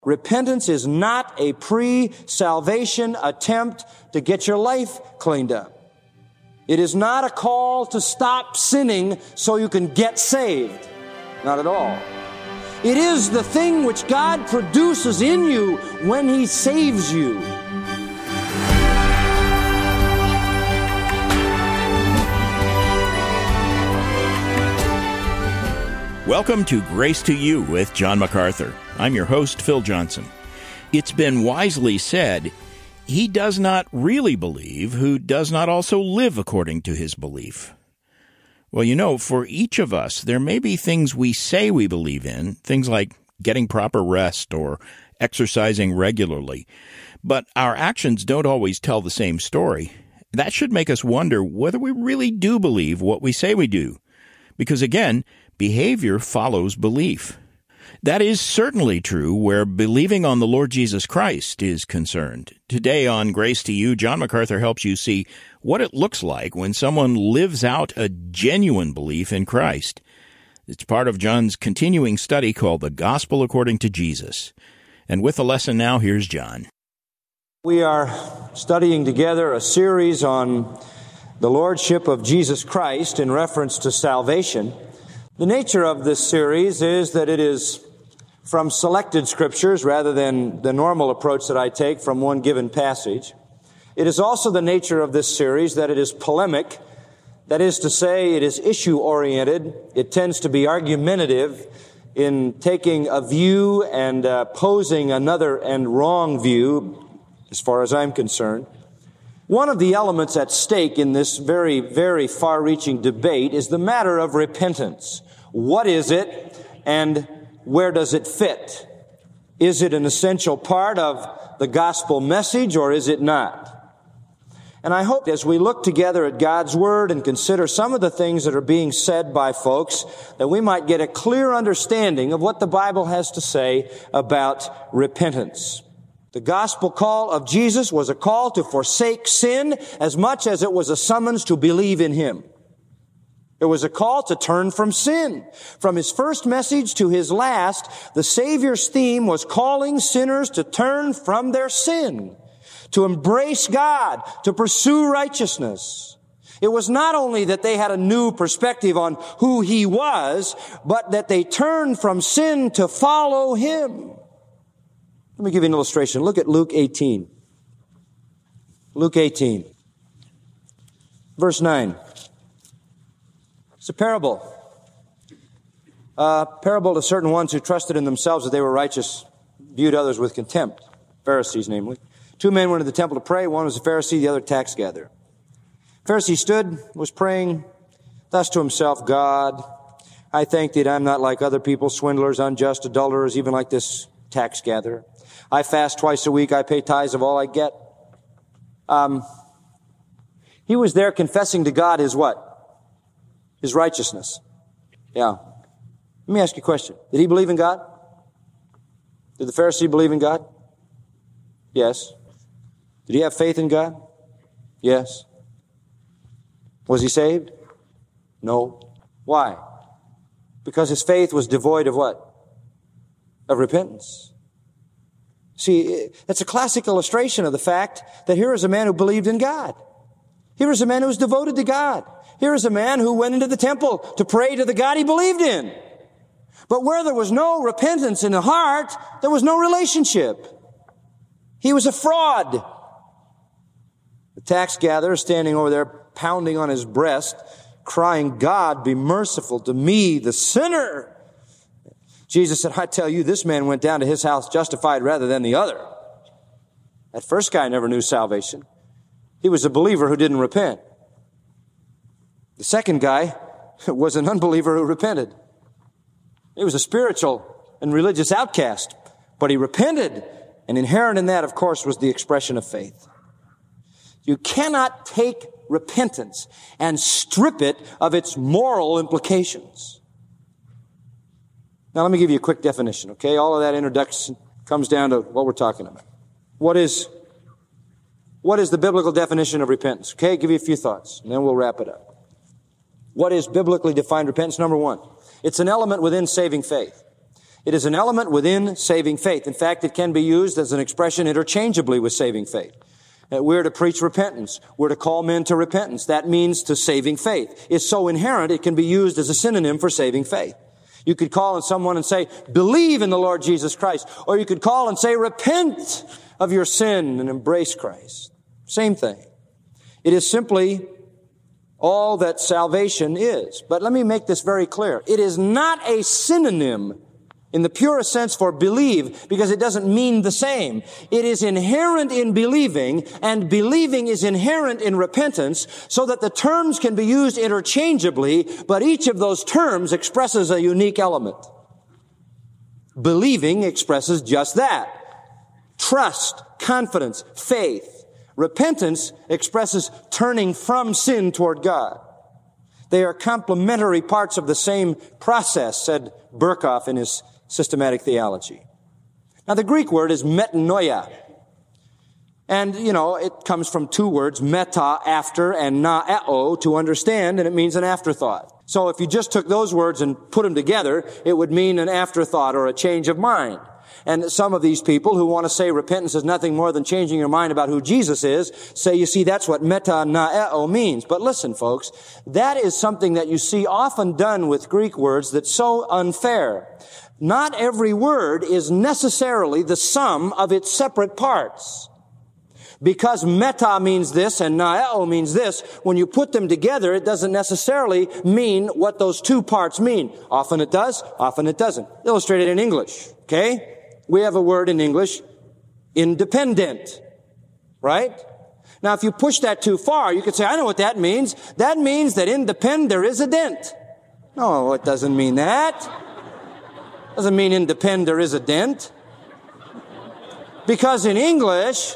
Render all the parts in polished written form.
Repentance is not a pre-salvation attempt to get your life cleaned up. It is not a call to stop sinning so you can get saved. Not at all. It is the thing which God produces in you when He saves you. Welcome to Grace to You with John MacArthur. I'm your host, Phil Johnson. It's been wisely said, he does not really believe who does not also live according to his belief. Well, you know, for each of us, there may be things we say we believe in, things like getting proper rest or exercising regularly, but our actions don't always tell the same story. That should make us wonder whether we really do believe what we say we do. Because again, behavior follows belief. That is certainly true where believing on the Lord Jesus Christ is concerned. Today on Grace to You, John MacArthur helps you see what it looks like when someone lives out a genuine belief in Christ. It's part of John's continuing study called The Gospel According to Jesus. And with the lesson now, here's John. We are studying together a series on the Lordship of Jesus Christ in reference to salvation. The nature of this series is that it is from selected scriptures rather than the normal approach that I take from one given passage. It is also the nature of this series that it is polemic. That is to say, it is issue-oriented. It tends to be argumentative in taking a view and posing another and wrong view, as far as I'm concerned. One of the elements at stake in this very, very far-reaching debate is the matter of repentance. What is it, and where does it fit? Is it an essential part of the gospel message, or is it not? And I hope as we look together at God's Word and consider some of the things that are being said by folks, that we might get a clear understanding of what the Bible has to say about repentance. The gospel call of Jesus was a call to forsake sin as much as it was a summons to believe in Him. It was a call to turn from sin. From His first message to His last, the Savior's theme was calling sinners to turn from their sin, to embrace God, to pursue righteousness. It was not only that they had a new perspective on who He was, but that they turned from sin to follow Him. Let me give you an illustration. Look at Luke 18. Luke 18, verse 9. It's a parable. A parable to certain ones who trusted in themselves that they were righteous, viewed others with contempt. Pharisees, namely. Two men went to the temple to pray. One was a Pharisee, the other a tax gatherer. Pharisee stood, was praying, thus to himself, God, I thank Thee that I'm not like other people, swindlers, unjust, adulterers, even like this tax gatherer. I fast twice a week. I pay tithes of all I get. He was there confessing to God his what? His righteousness. Yeah. Let me ask you a question. Did he believe in God? Did the Pharisee believe in God? Yes. Did he have faith in God? Yes. Was he saved? No. Why? Because his faith was devoid of what? Of repentance. See, it's a classic illustration of the fact that here is a man who believed in God. Here is a man who was devoted to God. Here is a man who went into the temple to pray to the God he believed in. But where there was no repentance in the heart, there was no relationship. He was a fraud. The tax gatherer standing over there pounding on his breast, crying, God, be merciful to me, the sinner. Jesus said, I tell you, this man went down to his house justified rather than the other. That first guy never knew salvation. He was a believer who didn't repent. The second guy was an unbeliever who repented. He was a spiritual and religious outcast, but he repented. And inherent in that, of course, was the expression of faith. You cannot take repentance and strip it of its moral implications. Now, let me give you a quick definition, okay? All of that introduction comes down to what we're talking about. What is the biblical definition of repentance? Okay, give you a few thoughts, and then we'll wrap it up. What is biblically defined repentance? Number one, it's an element within saving faith. It is an element within saving faith. In fact, it can be used as an expression interchangeably with saving faith. We're to preach repentance. We're to call men to repentance. That means to saving faith. It's so inherent, it can be used as a synonym for saving faith. You could call on someone and say, believe in the Lord Jesus Christ. Or you could call and say, repent of your sin and embrace Christ. Same thing. It is simply all that salvation is. But let me make this very clear. It is not a synonym in the purest sense for believe, because it doesn't mean the same. It is inherent in believing, and believing is inherent in repentance, so that the terms can be used interchangeably, but each of those terms expresses a unique element. Believing expresses just that. Trust, confidence, faith. Repentance expresses turning from sin toward God. They are complementary parts of the same process, said Berkhoff in his systematic theology. Now, the Greek word is metanoia. And, it comes from two words, meta, after, and naeo, to understand, and it means an afterthought. So if you just took those words and put them together, it would mean an afterthought or a change of mind. And some of these people who want to say repentance is nothing more than changing your mind about who Jesus is, say, you see, that's what metanoeo means. But listen, folks, that is something that you see often done with Greek words that's so unfair. Not every word is necessarily the sum of its separate parts. Because meta means this and naeo means this, when you put them together, it doesn't necessarily mean what those two parts mean. Often it does, often it doesn't. Illustrated in English, okay? We have a word in English, independent, right? Now, if you push that too far, you could say, I know what that means. That means that in depend there is a dent. No, it doesn't mean that. Doesn't mean in depend there is a dent. Because in English,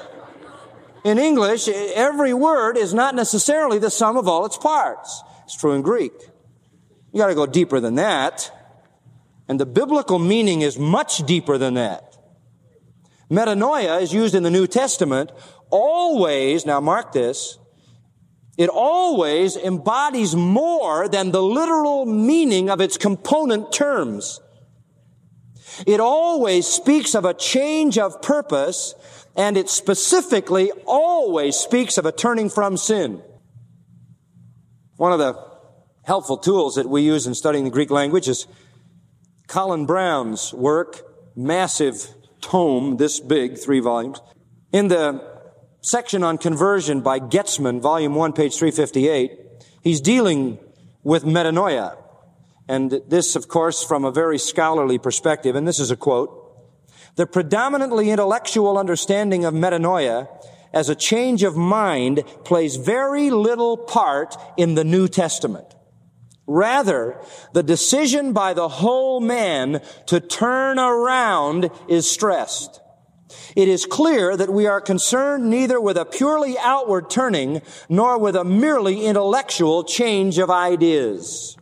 every word is not necessarily the sum of all its parts. It's true in Greek. You got to go deeper than that. And the biblical meaning is much deeper than that. Metanoia is used in the New Testament always, now mark this, it always embodies more than the literal meaning of its component terms. It always speaks of a change of purpose, and it specifically always speaks of a turning from sin. One of the helpful tools that we use in studying the Greek language is Colin Brown's work, massive tome, this big, 3 volumes. In the section on conversion by Getzman, volume 1, page 358, he's dealing with metanoia. And this, of course, from a very scholarly perspective, and this is a quote, the predominantly intellectual understanding of metanoia as a change of mind plays very little part in the New Testament. Rather, the decision by the whole man to turn around is stressed. It is clear that we are concerned neither with a purely outward turning nor with a merely intellectual change of ideas.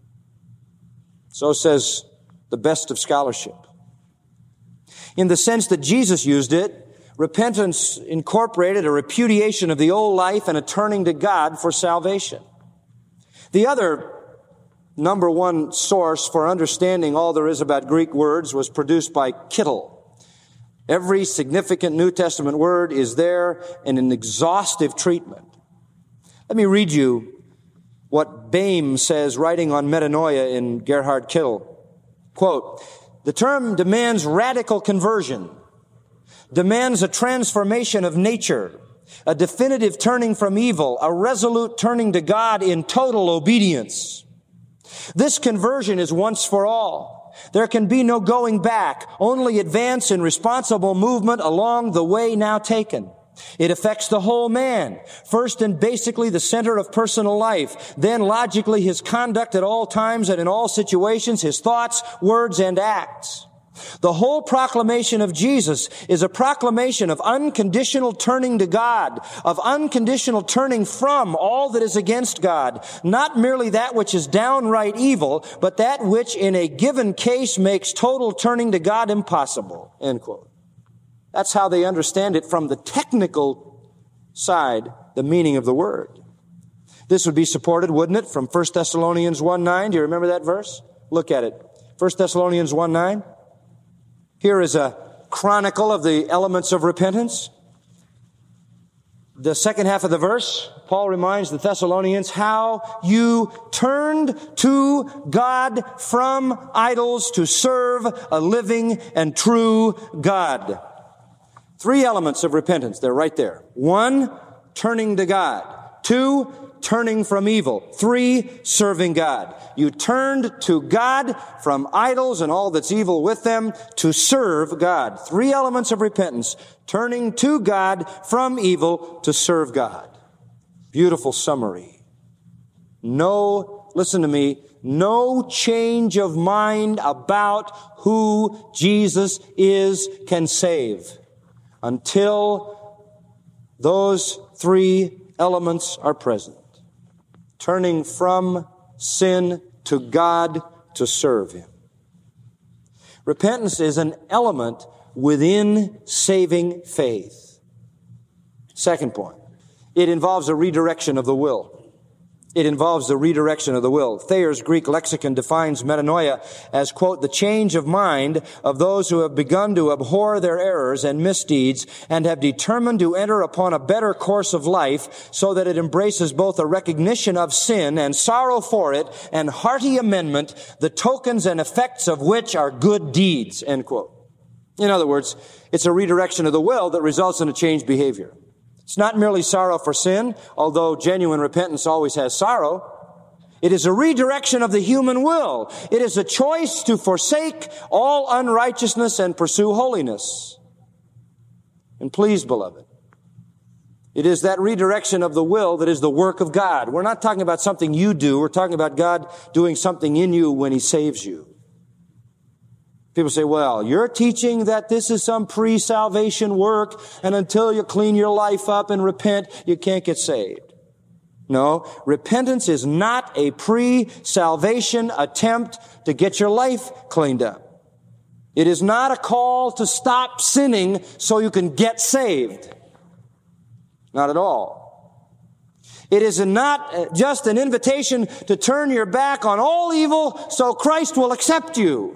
So says the best of scholarship. In the sense that Jesus used it, repentance incorporated a repudiation of the old life and a turning to God for salvation. The other number one source for understanding all there is about Greek words was produced by Kittel. Every significant New Testament word is there in an exhaustive treatment. Let me read you what Boehm says, writing on metanoia in Gerhard Kittel. Quote, the term demands radical conversion, demands a transformation of nature, a definitive turning from evil, a resolute turning to God in total obedience. This conversion is once for all. There can be no going back, only advance in responsible movement along the way now taken. It affects the whole man, first and basically the center of personal life, then logically his conduct at all times and in all situations, his thoughts, words, and acts. The whole proclamation of Jesus is a proclamation of unconditional turning to God, of unconditional turning from all that is against God, not merely that which is downright evil, but that which in a given case makes total turning to God impossible. End quote. That's how they understand it from the technical side, the meaning of the word. This would be supported, wouldn't it, from 1 Thessalonians 1:9. Do you remember that verse? Look at it. 1 Thessalonians 1:9. Here is a chronicle of the elements of repentance. The second half of the verse, Paul reminds the Thessalonians how you turned to God from idols to serve a living and true God. 3 elements of repentance. They're right there. 1, turning to God. 2, turning from evil. 3, serving God. You turned to God from idols and all that's evil with them to serve God. 3 elements of repentance. Turning to God from evil to serve God. Beautiful summary. Listen to me, no change of mind about who Jesus is can save until those 3 elements are present. Turning from sin to God to serve Him. Repentance is an element within saving faith. Second point, it involves a redirection of the will. It involves the redirection of the will. Thayer's Greek lexicon defines metanoia as, quote, the change of mind of those who have begun to abhor their errors and misdeeds and have determined to enter upon a better course of life so that it embraces both a recognition of sin and sorrow for it and hearty amendment, the tokens and effects of which are good deeds, end quote. In other words, it's a redirection of the will that results in a changed behavior. It's not merely sorrow for sin, although genuine repentance always has sorrow. It is a redirection of the human will. It is a choice to forsake all unrighteousness and pursue holiness. And please, beloved, it is that redirection of the will that is the work of God. We're not talking about something you do. We're talking about God doing something in you when He saves you. People say, well, you're teaching that this is some pre-salvation work, and until you clean your life up and repent, you can't get saved. No, repentance is not a pre-salvation attempt to get your life cleaned up. It is not a call to stop sinning so you can get saved. Not at all. It is not just an invitation to turn your back on all evil so Christ will accept you.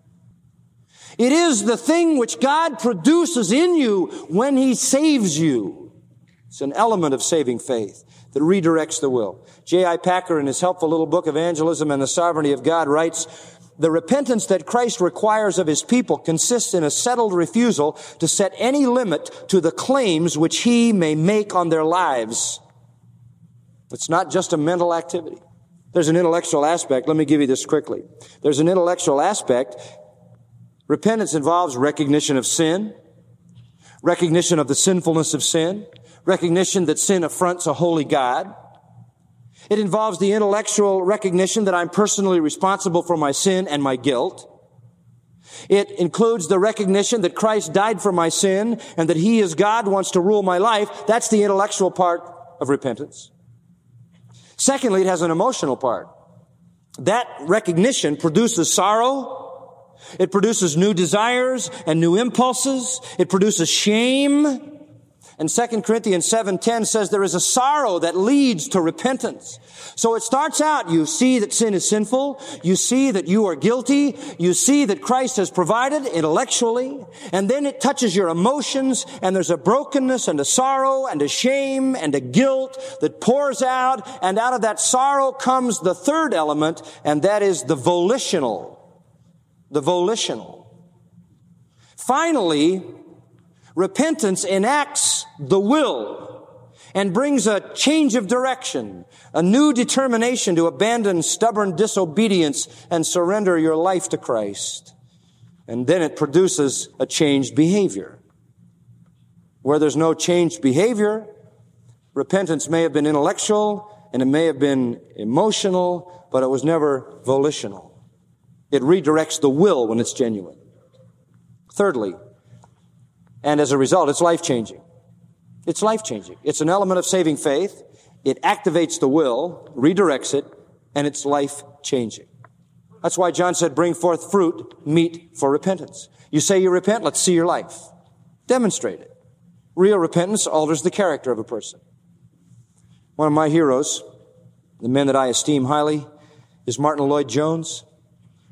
It is the thing which God produces in you when He saves you. It's an element of saving faith that redirects the will. J.I. Packer, in his helpful little book, Evangelism and the Sovereignty of God, writes, the repentance that Christ requires of His people consists in a settled refusal to set any limit to the claims which He may make on their lives. It's not just a mental activity. There's an intellectual aspect. Let me give you this quickly. There's an intellectual aspect. Repentance involves recognition of sin, recognition of the sinfulness of sin, recognition that sin affronts a holy God. It involves the intellectual recognition that I'm personally responsible for my sin and my guilt. It includes the recognition that Christ died for my sin and that He as God wants to rule my life. That's the intellectual part of repentance. Secondly, it has an emotional part. That recognition produces sorrow. It produces new desires and new impulses. It produces shame. And 2 Corinthians 7:10 says there is a sorrow that leads to repentance. So it starts out, you see that sin is sinful. You see that you are guilty. You see that Christ has provided intellectually. And then it touches your emotions, and there's a brokenness and a sorrow and a shame and a guilt that pours out. And out of that sorrow comes the third element, and that is the volitional. The volitional. Finally, repentance enacts the will and brings a change of direction, a new determination to abandon stubborn disobedience and surrender your life to Christ. And then it produces a changed behavior. Where there's no changed behavior, repentance may have been intellectual and it may have been emotional, but it was never volitional. It redirects the will when it's genuine. Thirdly, and as a result, it's life-changing. It's life-changing. It's an element of saving faith. It activates the will, redirects it, and it's life-changing. That's why John said, bring forth fruit, meet for repentance. You say you repent, let's see your life. Demonstrate it. Real repentance alters the character of a person. One of my heroes, the men that I esteem highly, is Martin Lloyd-Jones.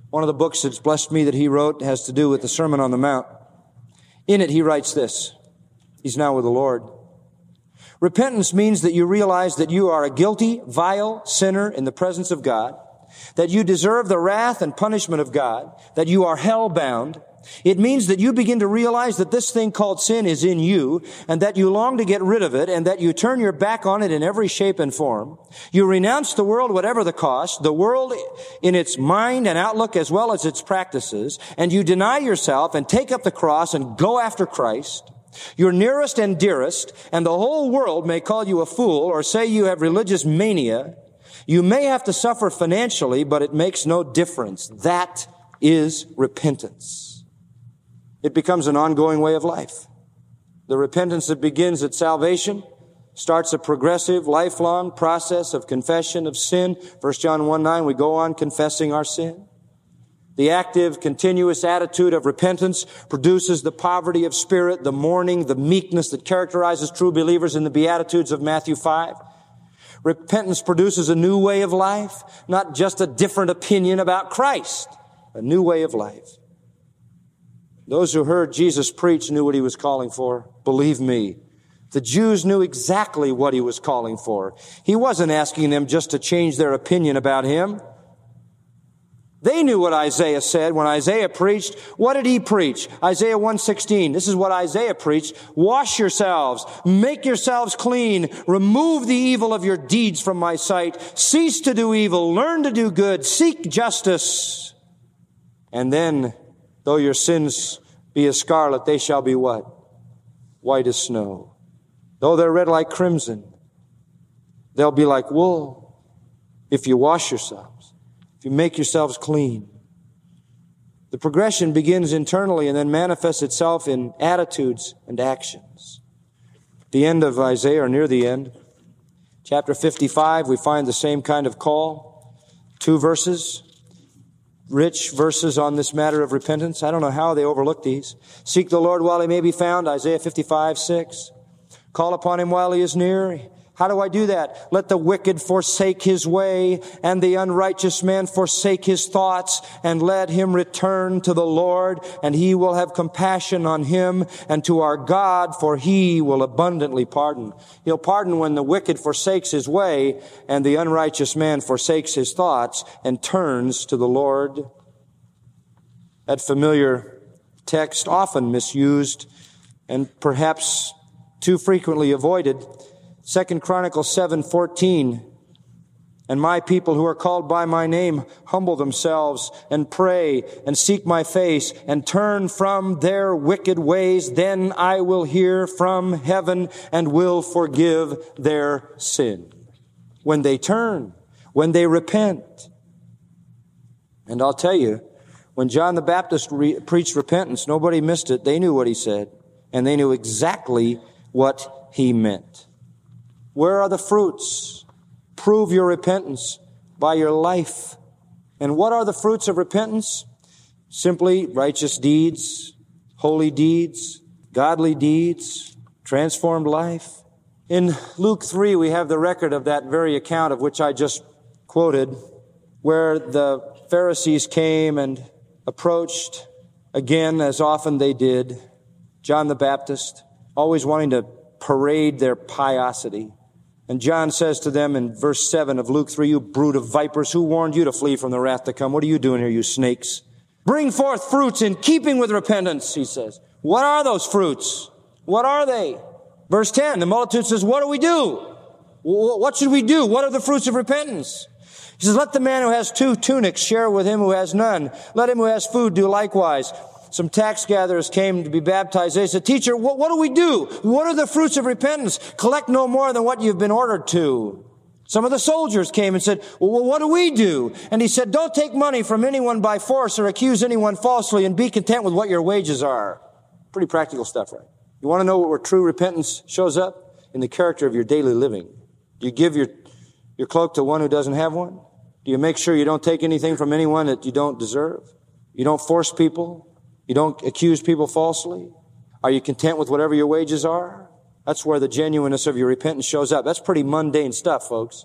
One of the books that's blessed me that he wrote has to do with the Sermon on the Mount. In it, he writes this. He's now with the Lord. Repentance means that you realize that you are a guilty, vile sinner in the presence of God, that you deserve the wrath and punishment of God, that you are hell-bound. It means that you begin to realize that this thing called sin is in you, and that you long to get rid of it, and that you turn your back on it in every shape and form. You renounce the world whatever the cost, the world in its mind and outlook as well as its practices, and you deny yourself and take up the cross and go after Christ. Your nearest and dearest, and the whole world may call you a fool or say you have religious mania. You may have to suffer financially, but it makes no difference. That is repentance. It becomes an ongoing way of life. The repentance that begins at salvation starts a progressive, lifelong process of confession of sin. 1 John 1:9, we go on confessing our sin. The active, continuous attitude of repentance produces the poverty of spirit, the mourning, the meekness that characterizes true believers in the Beatitudes of Matthew 5. Repentance produces a new way of life, not just a different opinion about Christ, a new way of life. Those who heard Jesus preach knew what he was calling for. Believe me, the Jews knew exactly what he was calling for. He wasn't asking them just to change their opinion about him. They knew what Isaiah said when Isaiah preached. What did he preach? Isaiah 1:16. This is what Isaiah preached. Wash yourselves, make yourselves clean, remove the evil of your deeds from my sight, cease to do evil, learn to do good, seek justice. And then, though your sins be as scarlet, they shall be what? White as snow. Though they're red like crimson, they'll be like wool if you wash yourselves, if you make yourselves clean. The progression begins internally and then manifests itself in attitudes and actions. At the end of Isaiah, or near the end, chapter 55, we find the same kind of call. 2 verses. Rich verses on this matter of repentance. I don't know how they overlook these. Seek the Lord while he may be found, Isaiah 55:6. Call upon him while he is near. How do I do that? Let the wicked forsake his way, and the unrighteous man forsake his thoughts, and let him return to the Lord, and he will have compassion on him, and to our God, for he will abundantly pardon. He'll pardon when the wicked forsakes his way, and the unrighteous man forsakes his thoughts, and turns to the Lord. That familiar text, often misused, and perhaps too frequently avoided. 2 Chronicles 7:14, and my people who are called by my name humble themselves and pray and seek my face and turn from their wicked ways. Then I will hear from heaven and will forgive their sin. When they turn, when they repent. And I'll tell you, when John the Baptist preached repentance, nobody missed it. They knew what he said, and they knew exactly what he meant. Where are the fruits? Prove your repentance by your life. And what are the fruits of repentance? Simply righteous deeds, holy deeds, godly deeds, transformed life. In Luke 3, we have the record of that very account of which I just quoted, where the Pharisees came and approached, again, as often they did, John the Baptist, always wanting to parade their piosity. And John says to them in verse 7 of Luke 3, you brood of vipers, who warned you to flee from the wrath to come? What are you doing here, you snakes? Bring forth fruits in keeping with repentance, he says. What are those fruits? What are they? Verse 10, the multitude says, what do we do? What should we do? What are the fruits of repentance? He says, let the man who has 2 tunics share with him who has none. Let him who has food do likewise. Some tax gatherers came to be baptized. They said, teacher, what do we do? What are the fruits of repentance? Collect no more than what you've been ordered to. Some of the soldiers came and said, well, what do we do? And he said, don't take money from anyone by force or accuse anyone falsely, and be content with what your wages are. Pretty practical stuff, right? You want to know where true repentance shows up? In the character of your daily living. Do you give your cloak to one who doesn't have one? Do you make sure you don't take anything from anyone that you don't deserve? You don't force people? You don't accuse people falsely? Are you content with whatever your wages are? That's where the genuineness of your repentance shows up. That's pretty mundane stuff, folks.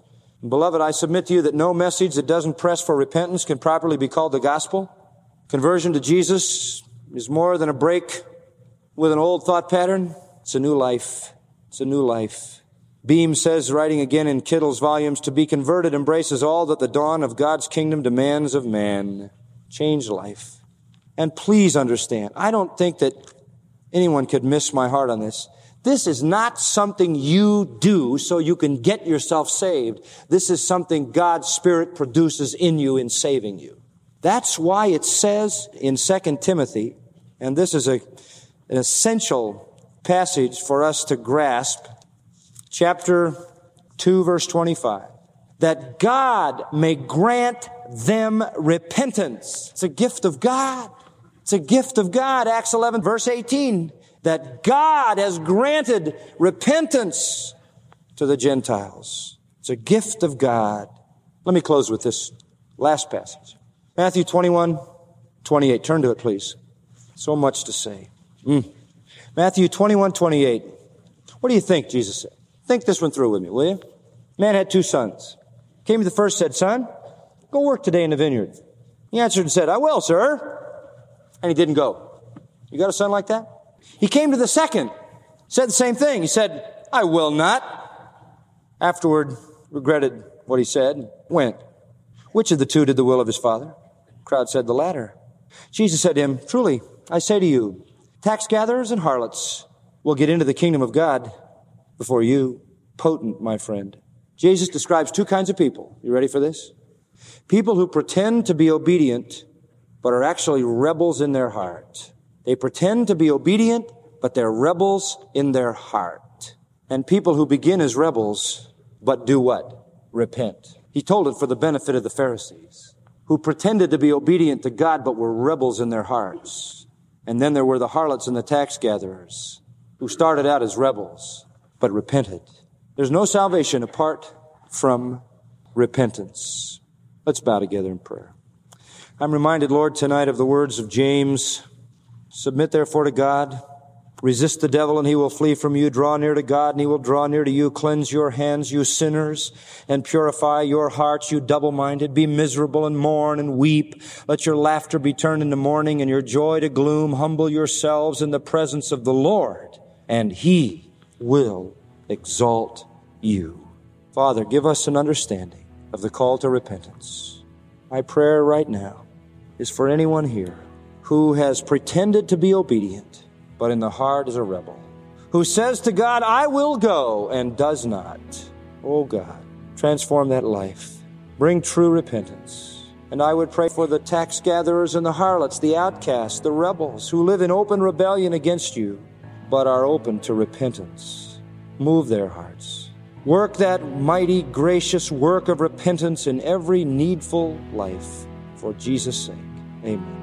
Beloved, I submit to you that no message that doesn't press for repentance can properly be called the gospel. Conversion to Jesus is more than a break with an old thought pattern. It's a new life. It's a new life. Beam says, writing again in Kittle's volumes, to be converted embraces all that the dawn of God's kingdom demands of man. Changed life. And please understand, I don't think that anyone could miss my heart on this. This is not something you do so you can get yourself saved. This is something God's Spirit produces in you in saving you. That's why it says in 2 Timothy, and this is an essential passage for us to grasp, chapter 2, verse 25, that God may grant them repentance. It's a gift of God. It's a gift of God. Acts 11, verse 18. That God has granted repentance to the Gentiles. It's a gift of God. Let me close with this last passage. Matthew 21, 28. Turn to it, please. So much to say. Matthew 21, 28. What do you think, Jesus said? Think this one through with me, will you? Man had 2 sons. Came to the first, said, son, go work today in the vineyard. He answered and said, I will, sir. And he didn't go. You got a son like that? He came to the second, said the same thing. He said, I will not. Afterward, regretted what he said, went. Which of the 2 did the will of his father? The crowd said, the latter. Jesus said to him, truly, I say to you, tax gatherers and harlots will get into the kingdom of God before you. Potent, my friend. Jesus describes 2 kinds of people. You ready for this? People who pretend to be obedient, but are actually rebels in their heart. They pretend to be obedient, but they're rebels in their heart. And people who begin as rebels, but do what? Repent. He told it for the benefit of the Pharisees, who pretended to be obedient to God, but were rebels in their hearts. And then there were the harlots and the tax gatherers, who started out as rebels, but repented. There's no salvation apart from repentance. Let's bow together in prayer. I'm reminded, Lord, tonight of the words of James. Submit therefore to God. Resist the devil and he will flee from you. Draw near to God and he will draw near to you. Cleanse your hands, you sinners, and purify your hearts, you double-minded. Be miserable and mourn and weep. Let your laughter be turned into mourning and your joy to gloom. Humble yourselves in the presence of the Lord, and he will exalt you. Father, give us an understanding of the call to repentance. My prayer right now is for anyone here who has pretended to be obedient, but in the heart is a rebel, who says to God, I will go, and does not. Oh God, transform that life. Bring true repentance. And I would pray for the tax gatherers and the harlots, the outcasts, the rebels, who live in open rebellion against you, but are open to repentance. Move their hearts. Work that mighty, gracious work of repentance in every needful life. For Jesus' sake, amen.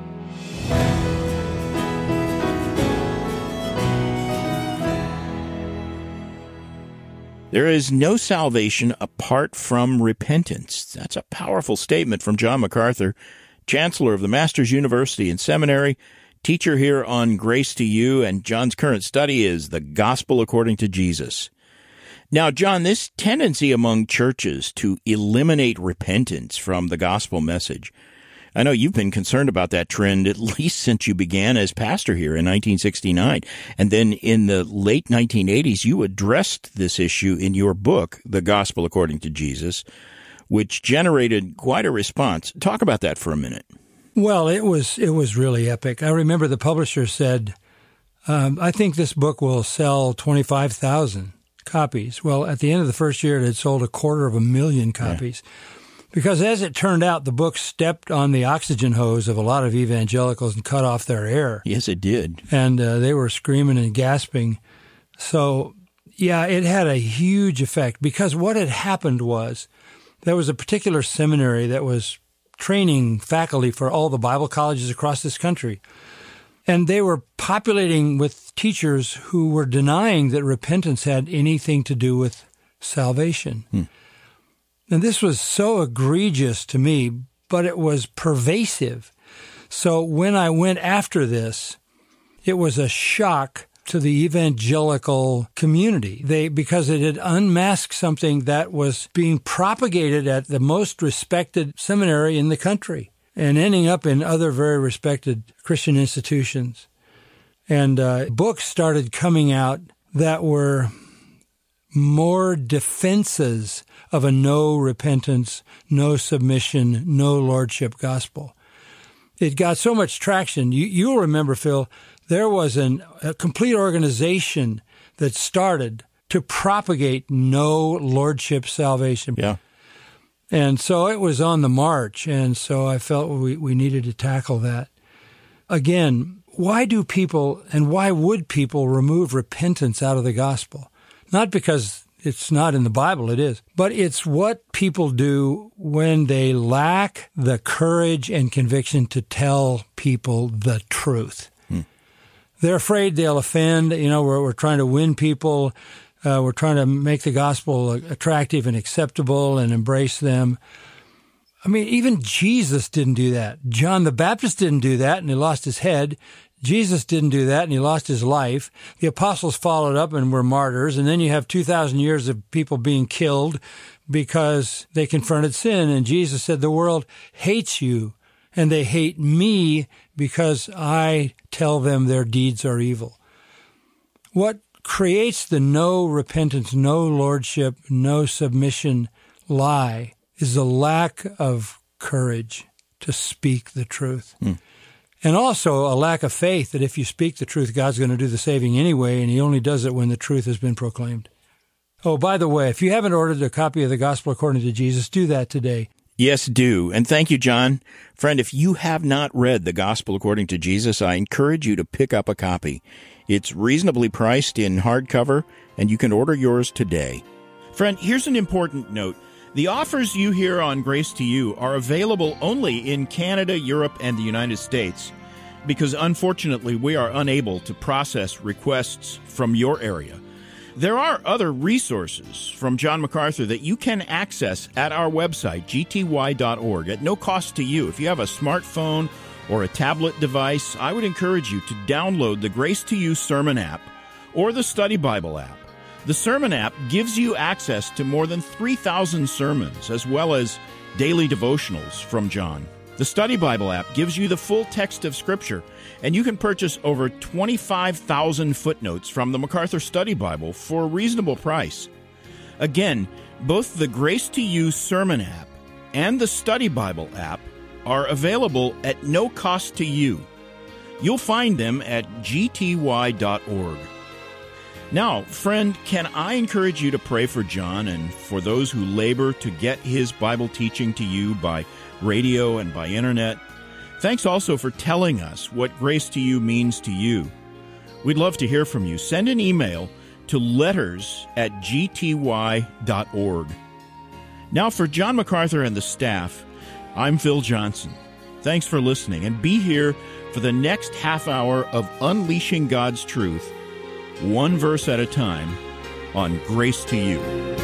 There is no salvation apart from repentance. That's a powerful statement from John MacArthur, Chancellor of the Masters University and Seminary, teacher here on Grace to You, and John's current study is The Gospel According to Jesus. Now, John, this tendency among churches to eliminate repentance from the gospel message, I know you've been concerned about that trend at least since you began as pastor here in 1969. And then in the late 1980s, you addressed this issue in your book, The Gospel According to Jesus, which generated quite a response. Talk about that for a minute. Well, it was really epic. I remember the publisher said, I think this book will sell 25,000 copies. Well, at the end of the first year, it had sold 250,000 copies. Yeah. Because as it turned out, the book stepped on the oxygen hose of a lot of evangelicals and cut off their air. Yes, it did. And they were screaming and gasping. So, yeah, it had a huge effect because what had happened was there was a particular seminary that was training faculty for all the Bible colleges across this country. And they were populating with teachers who were denying that repentance had anything to do with salvation. And this was so egregious to me, but it was pervasive. So when I went after this, it was a shock to the evangelical community. Because it had unmasked something that was being propagated at the most respected seminary in the country and ending up in other very respected Christian institutions. And books started coming out that were more defenses of a no repentance, no submission, no lordship gospel. It got so much traction. You'll remember, Phil, there was a complete organization that started to propagate no lordship salvation. Yeah. And so it was on the march, and so I felt we needed to tackle that. Again, why do people and why would people remove repentance out of the gospel? Not because it's not in the Bible, it is. But it's what people do when they lack the courage and conviction to tell people the truth. They're afraid they'll offend. We're trying to win people. We're trying to make the gospel attractive and acceptable and embrace them. I mean, even Jesus didn't do that. John the Baptist didn't do that, and he lost his head. Jesus didn't do that, and he lost his life. The apostles followed up and were martyrs, and then you have 2,000 years of people being killed because they confronted sin. And Jesus said, the world hates you, and they hate me because I tell them their deeds are evil. What creates the no repentance, no lordship, no submission lie is the lack of courage to speak the truth. And also a lack of faith that if you speak the truth, God's going to do the saving anyway, and he only does it when the truth has been proclaimed. Oh, by the way, if you haven't ordered a copy of the Gospel According to Jesus, do that today. Yes, do. And thank you, John. Friend, if you have not read the Gospel According to Jesus, I encourage you to pick up a copy. It's reasonably priced in hardcover, and you can order yours today. Friend, here's an important note. The offers you hear on Grace to You are available only in Canada, Europe, and the United States, because unfortunately we are unable to process requests from your area. There are other resources from John MacArthur that you can access at our website, gty.org, at no cost to you. If you have a smartphone or a tablet device, I would encourage you to download the Grace to You Sermon app or the Study Bible app. The Sermon app gives you access to more than 3,000 sermons, as well as daily devotionals from John. The Study Bible app gives you the full text of Scripture, and you can purchase over 25,000 footnotes from the MacArthur Study Bible for a reasonable price. Again, both the Grace to You Sermon app and the Study Bible app are available at no cost to you. You'll find them at gty.org. Now, friend, can I encourage you to pray for John and for those who labor to get his Bible teaching to you by radio and by internet? Thanks also for telling us what Grace to You means to you. We'd love to hear from you. Send an email to letters@gty.org. Now, for John MacArthur and the staff, I'm Phil Johnson. Thanks for listening, and be here for the next half hour of Unleashing God's Truth, one verse at a time, on Grace to You.